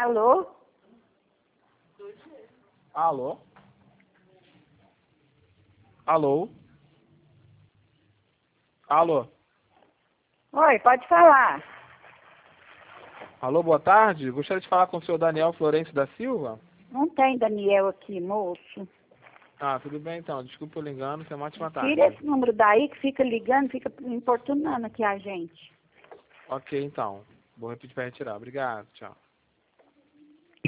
Alô? Alô? Alô? Alô? Oi, pode falar. Alô, boa tarde. Gostaria de falar com o senhor Daniel Florencio da Silva? Não tem Daniel aqui, moço. Ah, tudo bem então. Desculpa o engano, tenha uma ótima tarde. Tira esse número daí que fica ligando, fica importunando aqui a gente. Ok, então. Vou repetir para retirar. Obrigado, tchau.